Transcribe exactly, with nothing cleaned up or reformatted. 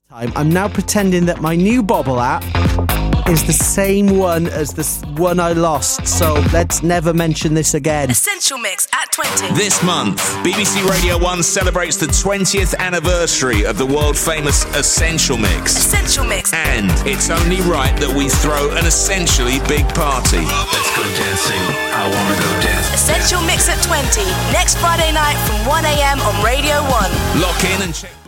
I'm now pretending that my new Bobble app is the same one as the one I lost, so let's never mention this again. Essential Mix at twenty. This month, B B C Radio one celebrates the twentieth anniversary of the world-famous Essential Mix. Essential Mix. And it's only right that we throw an essentially big party. Let's go dancing. I wanna go dancing. Essential Mix at twenty. Next Friday night from one a.m. on Radio one. Lock in and check...